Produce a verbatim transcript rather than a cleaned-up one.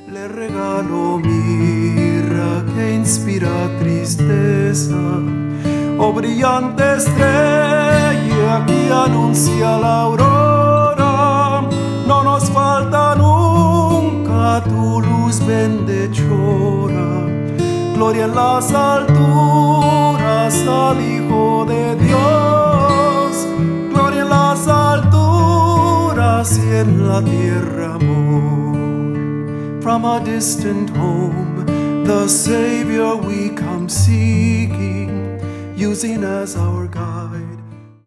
Le regalo mirra que inspira tristeza, oh brillante estrella que anuncia la aurora. No nos falta nunca tu luz bendechora. Gloria en las alturas al Hijo de Dios. Gloria en las alturas y en la tierra amor. From a distant home, the Savior we come seeking, using as our guide